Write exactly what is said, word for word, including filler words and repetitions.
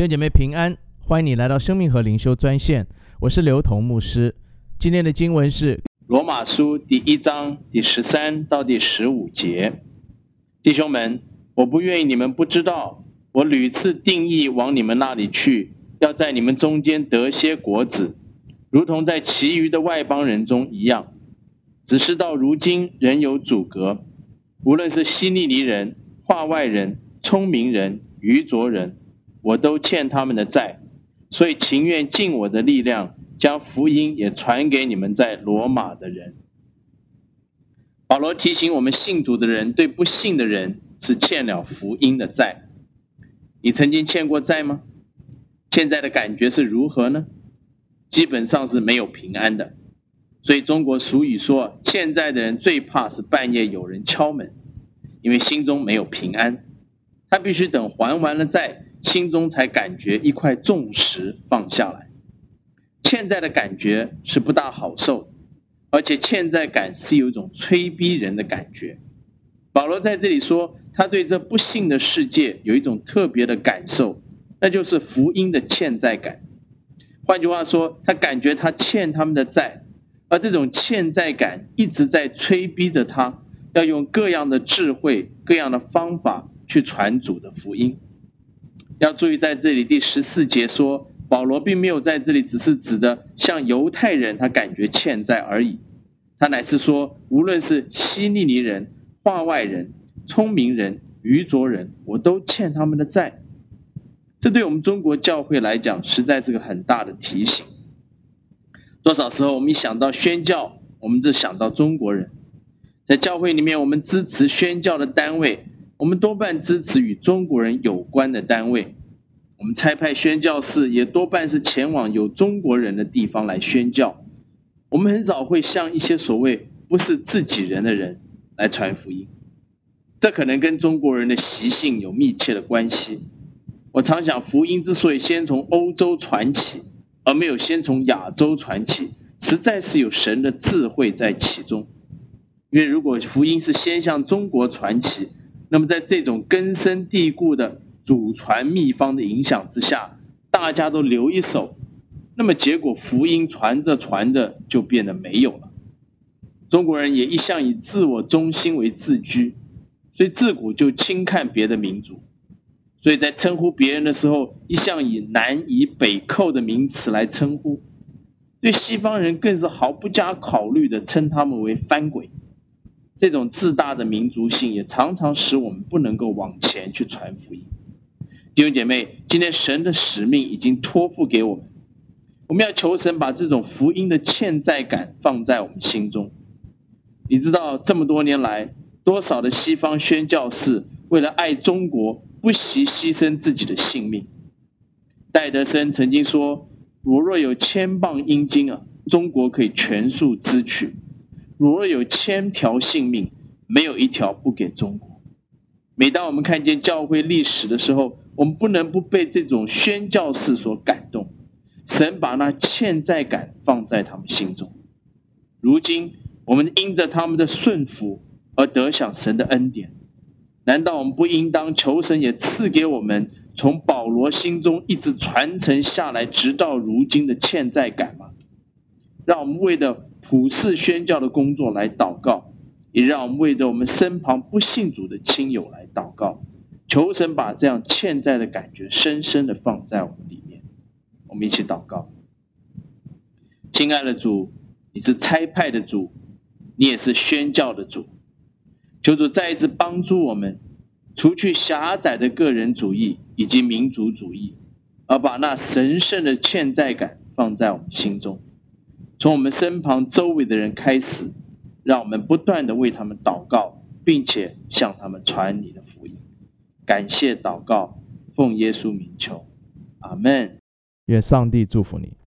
兄姐妹平安，欢迎你来到生命和灵修专线，我是刘同牧师。今天的经文是罗马书第一章第十三到第十五节。弟兄们，我不愿意你们不知道，我屡次定义往你们那里去，要在你们中间得些果子，如同在其余的外邦人中一样。只是到如今仍有阻隔，无论是希利尼人、化外人、聪明人、愚拙人，我都欠他们的债，所以情愿尽我的力量，将福音也传给你们在罗马的人。保罗提醒我们信主的人对不信的人是欠了福音的债。你曾经欠过债吗？欠债的感觉是如何呢？基本上是没有平安的。所以中国俗语说，欠债的人最怕是半夜有人敲门，因为心中没有平安。他必须等还完了债，心中才感觉一块重石放下来。欠债的感觉是不大好受，而且欠债感是有一种催逼人的感觉。保罗在这里说，他对这不幸的世界有一种特别的感受，那就是福音的欠债感。换句话说，他感觉他欠他们的债，而这种欠债感一直在催逼着他，要用各样的智慧、各样的方法去传主的福音。要注意，在这里第十四节说，保罗并没有在这里只是指的像犹太人他感觉欠债而已，他乃是说，无论是希利尼人、化外人、聪明人、愚拙人，我都欠他们的债。这对我们中国教会来讲，实在是个很大的提醒。多少时候我们一想到宣教，我们就想到中国人。在教会里面，我们支持宣教的单位，我们多半支持与中国人有关的单位。我们差派宣教士也多半是前往有中国人的地方来宣教。我们很少会向一些所谓不是自己人的人来传福音。这可能跟中国人的习性有密切的关系。我常想，福音之所以先从欧洲传起，而没有先从亚洲传起，实在是有神的智慧在其中。因为如果福音是先向中国传起，那么在这种根深蒂固的祖传秘方的影响之下，大家都留一手，那么结果福音传着传着就变得没有了。中国人也一向以自我中心为自居，所以自古就轻看别的民族，所以在称呼别人的时候，一向以南夷北寇的名词来称呼。对西方人更是毫不加考虑的称他们为番鬼。这种自大的民族性也常常使我们不能够往前去传福音。弟兄姐妹，今天神的使命已经托付给我们，我们要求神把这种福音的欠债感放在我们心中。你知道这么多年来，多少的西方宣教士为了爱中国，不惜牺牲自己的性命。戴德生曾经说，我若有千磅阴金啊，中国可以全数支取。如若有千条性命，没有一条不给中国。每当我们看见教会历史的时候，我们不能不被这种宣教士所感动。神把那欠债感放在他们心中。如今我们因着他们的顺服而得享神的恩典，难道我们不应当求神也赐给我们从保罗心中一直传承下来直到如今的欠债感吗？让我们为了普世宣教的工作来祷告，也让我们为着我们身旁不信主的亲友来祷告，求神把这样欠债的感觉深深的放在我们里面。我们一起祷告。亲爱的主，你是差派的主，你也是宣教的主，求主再一次帮助我们，除去狭窄的个人主义以及民族主义，而把那神圣的欠债感放在我们心中。从我们身旁周围的人开始，让我们不断的为他们祷告，并且向他们传你的福音。感谢祷告，奉耶稣名求，阿们。愿上帝祝福你。